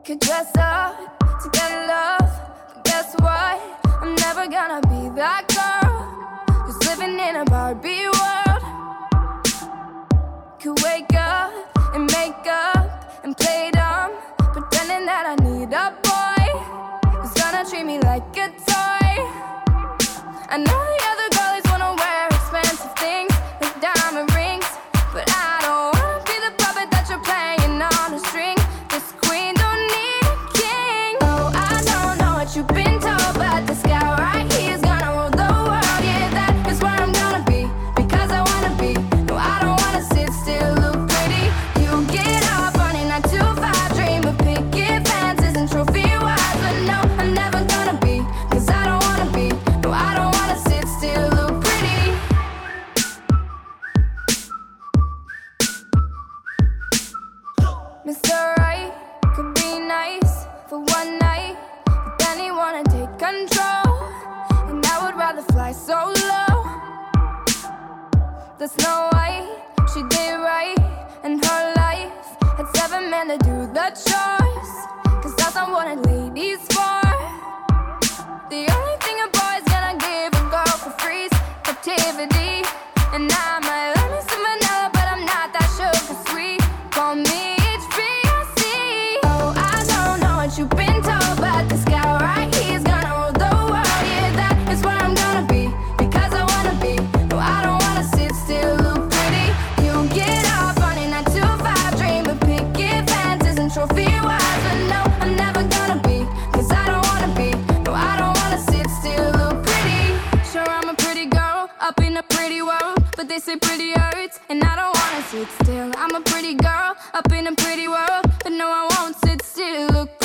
Could dress up to get love, but guess what? I'm never gonna be that girl who's living in a Barbie world. Could wake up and make up and play dumb, pretending that I need a boy who's gonna treat me like a toy. I know the other girlies wanna wear expensive things like diamond rings, but I don't wanna be the puppet that you're playing on a string. This queen don't need a king. Oh, I don't know what you've been told, but this guy right here is gonna rule the world. Yeah, that is where I'm gonna be, because I wanna be. No, I don't wanna sit still, look pretty. You get up on a 9 to 5 dream of picket fences and trophy wives, but no, I'm never gonna be, cause I don't wanna be. No, I don't wanna sit still, look pretty. Mr. Right could be nice for one night, but then he wanna take control, and I would rather fly solo. The Snow White, she did right in her life, had 7 men to do the chores, cause that's not what a lady's for. The only thing a boy's gonna give a girl for free is captivity, and I might love me some vanilla, but I'm not that sugar sweet. Call me HBIC. Oh, I don't know what you've been told, but this guy right here is gonna rule the world. Yeah, that is where I'm gonna be, because I wanna be. No, I don't wanna sit still, look pretty. You get up on a 9 to 5 dream of picket fences and trophy wives, but no, I'm never gonna be, cause I don't wanna be. No, I don't wanna sit still, look pretty. Sure, I'm a pretty girl up in a pretty world, but they say pretty hurts, and I don't wanna sit still. I'm a pretty girl up in a pretty world, but no, I won't sit still, look